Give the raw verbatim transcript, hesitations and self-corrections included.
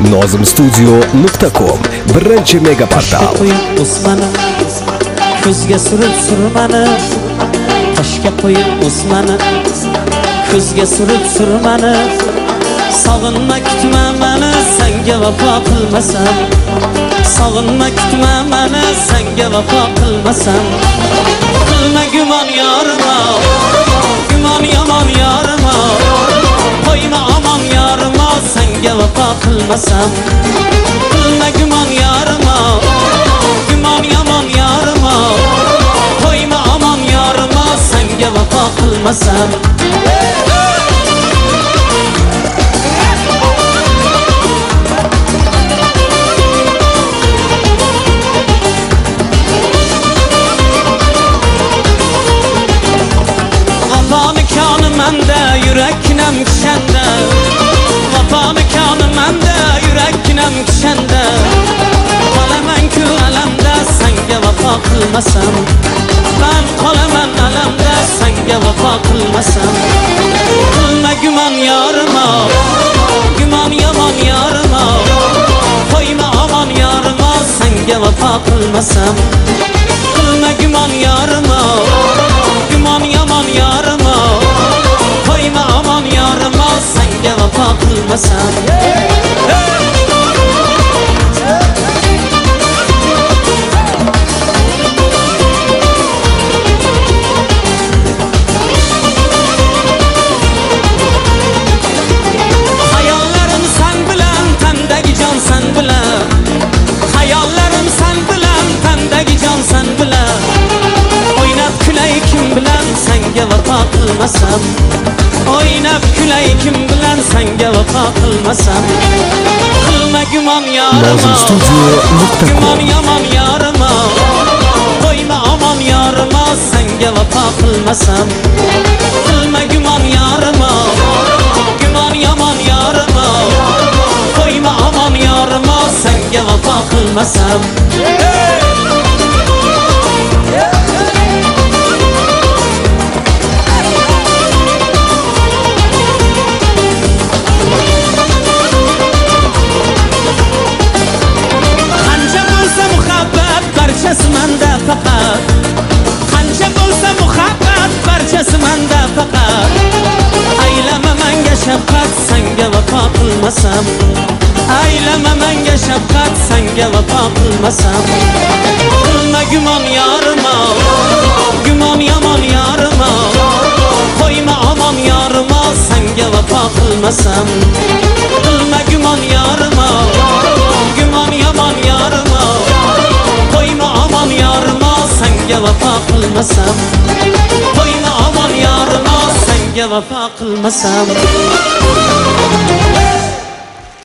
nozim studio nuqta com birinchi mega portal. Ko'zga surib surmani, toshga qo'yib o'smani, ko'zga surib surmani, sog'inma kutma meni, senga vafo qilmasam. Sog'inma kutma meni, senga vafo qilmasam. Qilma gumon yorima, gumon yomon yorima, qo'yma omon yorima, senga vafo qilmasam. Qilma gumon yorima, gumon yomon yorima, qo'yma omon yorima, senga vafo qilmasam. Manda yuraknam kishanda, vafo mikoni manda yuraknam kishanda, qolaman-ku alamda senga vafo qilmasam. Men qolaman alamda senga vafo qilmasam. Qilma gumon yorima, gumon yomon yorima, qo'yma omon yorima, senga vafo qilmasam. Qilma gumon yorima, gumon yomon yorima, qo'yma omon yorima, senga vafo qilmasam. Hayollarim sen bilan, tandagi jon sen bilan. Hayollarim sen bilan, tandagi jon sen bilan. O'ynab kulay kim bilan, senga vafo qilmasam. O'ynab kulay kim bilan, senga vafo qilmasam. Qilma gumon yorima, gumon yomon yorima, qo'yma omon yorima, senga vafo qilmasam. Qilma gumon yorima, gumon yomon yorima, qo'yma omon yorima, senga vafo qilmasam. Barchasi menda faqat, qancha bo'lsa muhabbat, barchasi menda faqat. Aylama menga shafqat, senga vafo qilmasam. Aylama menga shafqat, senga vafo qilmasam. Qilma gumon yorima, gumon yomon yorima, qo'yma omon yorima, senga vafo qilmasam. Qilma gumon yorima, gumon yomon yorima, qo'yma omon yorima, senga vafo qilmasam. Qo'yma omon yorima, senga vafo qilmasam.